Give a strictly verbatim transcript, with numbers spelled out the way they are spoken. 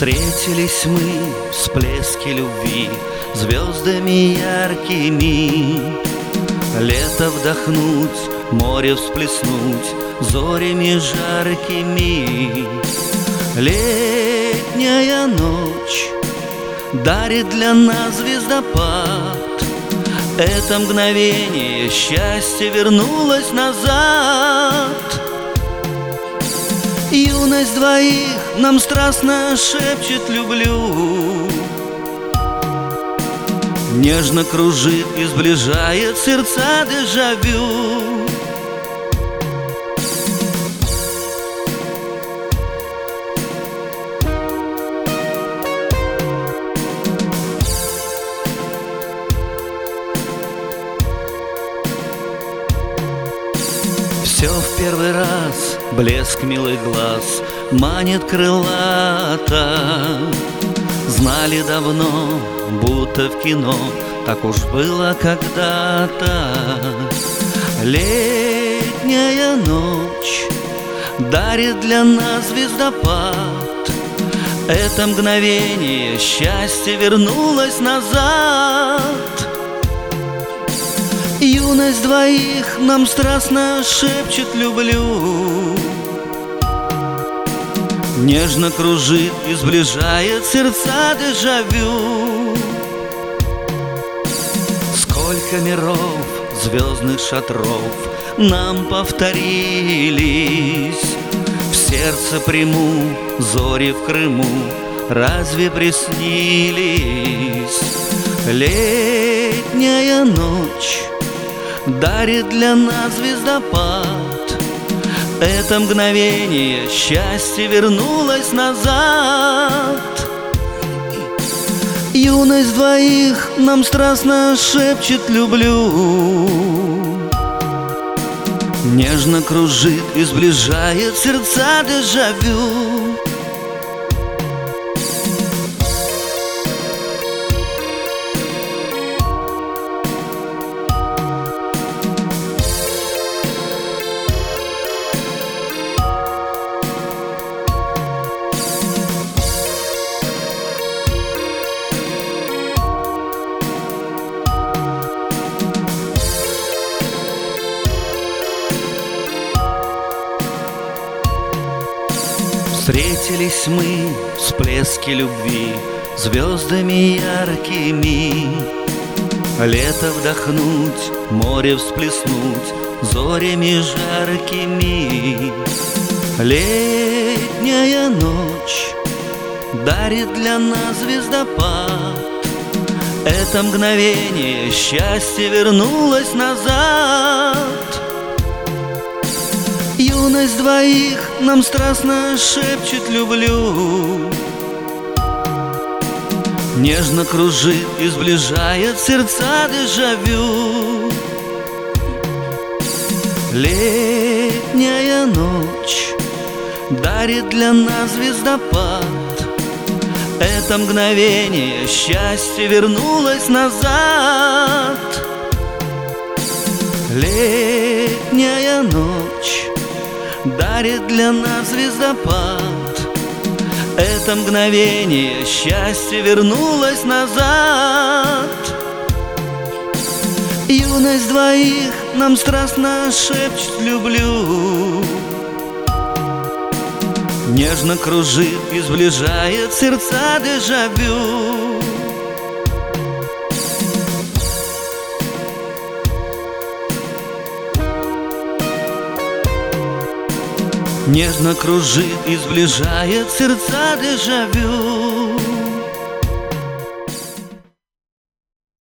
Встретились мы, всплески любви, звездами яркими. Лето вдохнуть, море всплеснуть, зорями жаркими. Летняя ночь дарит для нас звездопад. Это мгновение счастья вернулось назад. Юность двоих нам страстно шепчет «люблю». Нежно кружит и сближает сердца дежавю. Все в первый раз, блеск милых глаз манит крылато. Знали давно, будто в кино, так уж было когда-то. Летняя ночь дарит для нас звездопад. Это мгновение счастья вернулось назад. Юность двоих нам страстно шепчет «люблю». Нежно кружит и сближает сердца дежавю. Сколько миров, звездных шатров нам повторились. В сердце приму зори в Крыму разве приснились? Летняя ночь дарит для нас звездопад. Это мгновение счастья вернулось назад. Юность двоих нам страстно шепчет «люблю». Нежно кружит и сближает сердца дежавю. Встретились мы, всплески любви, звездами яркими. Лето вдохнуть, море всплеснуть, зорями жаркими. Летняя ночь дарит для нас звездопад. Это мгновение счастья вернулось назад. Юность двоих нам страстно шепчет «люблю». Нежно кружит и сближает сердца дежавю. Летняя ночь дарит для нас звездопад. Это мгновение счастья вернулось назад. Летняя ночь дарит для нас звездопад. Это мгновение счастья вернулось назад. Юность двоих нам страстно шепчет «люблю». Нежно кружит и сближает сердца дежавю. Нежно кружит и сближает сердца дежавю.